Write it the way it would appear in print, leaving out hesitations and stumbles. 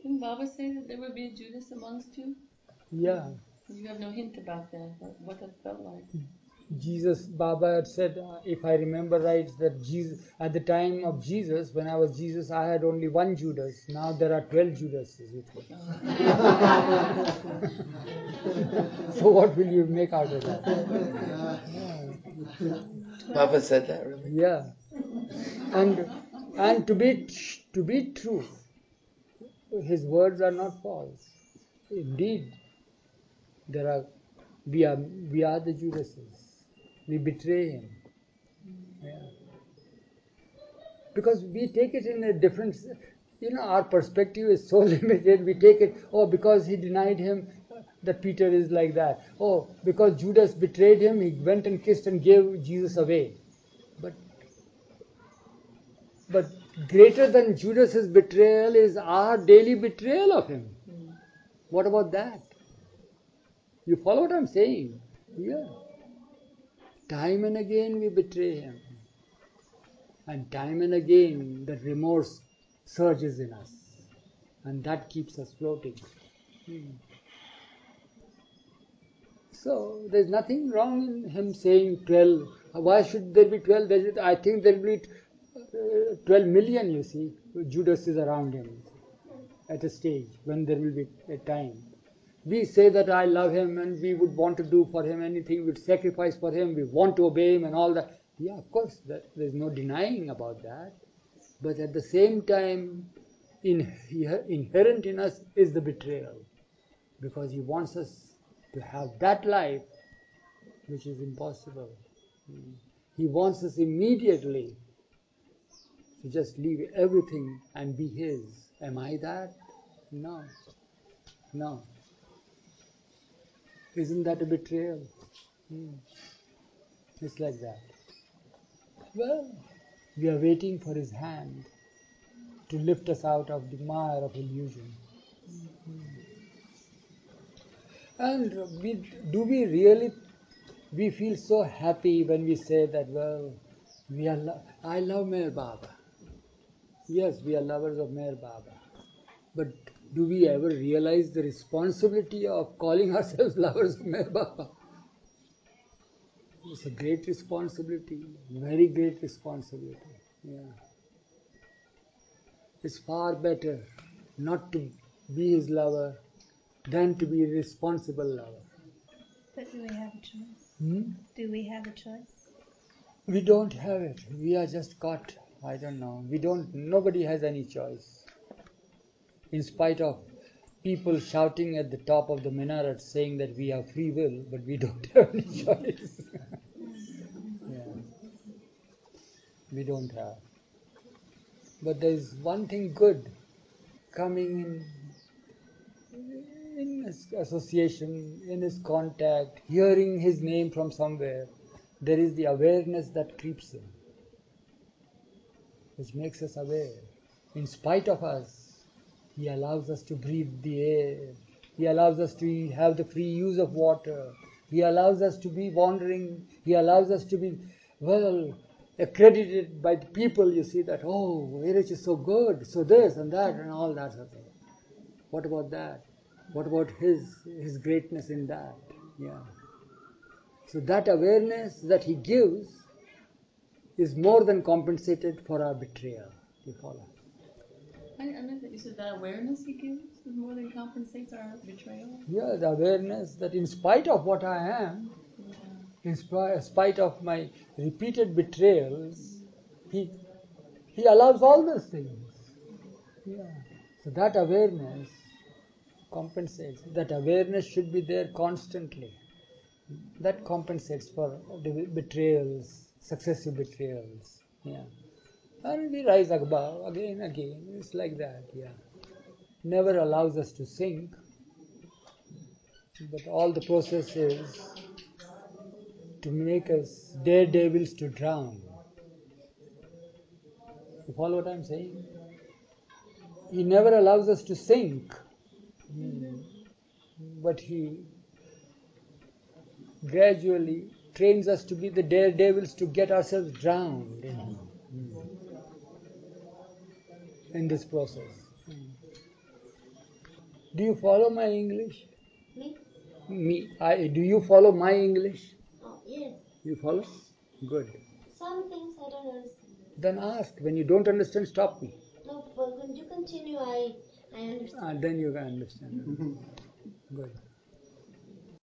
Didn't Baba say that there would be a Judas amongst you? Yeah. You have no hint about that, what that felt like. Jesus, Baba had said, if I remember right, that Jesus, at the time of Jesus, when I was Jesus, I had only one Judas. Now there are 12 Judases with me. So what will you make out of that? Yeah. Baba said that, really? Yeah. And to be true, his words are not false. Indeed, we are the Judases. We betray him. Yeah. Because we take it in a different, our perspective is so limited. We take it, because he denied him, that Peter is like that. Because Judas betrayed him, he went and kissed and gave Jesus away. But greater than Judas's betrayal is our daily betrayal of him. What about that? You follow what I'm saying? Yeah. Time and again we betray him. And time and again the remorse surges in us. And that keeps us floating. So there's nothing wrong in him saying 12. Why should there be 12? I think there will be 12 million, you see, Judas is around him at a stage when there will be a time. We say that I love him and we would want to do for him anything, we would sacrifice for him, we want to obey him and all that. Yeah, of course, there's no denying about that. But at the same time, inherent in us is the betrayal. Because he wants us to have that life which is impossible. He wants us immediately to just leave everything and be his. Am I that? No. Isn't that a betrayal? It's like that. Well, we are waiting for his hand to lift us out of the mire of illusion. And we feel so happy when we say that, I love Meher Baba. Yes, we are lovers of Meher Baba. But do we ever realize the responsibility of calling ourselves lovers of Meher Baba? It's a great responsibility, very great responsibility. Yeah. It's far better not to be his lover than to be a responsible lover. But do we have a choice? Do we have a choice? We don't have it. We are just caught. I don't know. Nobody has any choice. In spite of people shouting at the top of the minaret saying that we have free will, but we don't have any choice. Yeah. We don't have. But there is one thing good coming in his association, in his contact, hearing his name from somewhere. There is the awareness that creeps in, which makes us aware. In spite of us, he allows us to breathe the air. He allows us to have the free use of water. He allows us to be wandering. He allows us to be, accredited by the people. You see that, Viraj is so good, so this and that and all that sort of thing. What about that? What about his greatness in that? Yeah. So that awareness that he gives is more than compensated for our betrayal. You follow? I meant that you said that awareness he gives is more than compensates our betrayal. Yeah, the awareness that in spite of what I am, in spite of my repeated betrayals, he allows all those things. Yeah. So that awareness compensates. That awareness should be there constantly. That compensates for the betrayals, successive betrayals. Yeah. And we rise above again. It's like that. Yeah. Never allows us to sink, but all the process is to make us daredevils to drown. You follow what I'm saying? He never allows us to sink, but he gradually trains us to be the daredevils to get ourselves drowned in him, in this process. Do you follow my English? Me? Me. Do you follow my English? Oh, yes. You follow? Good. Some things I don't understand. Then ask. When you don't understand, stop me. No, but when you continue, I understand. Then you can understand. Good.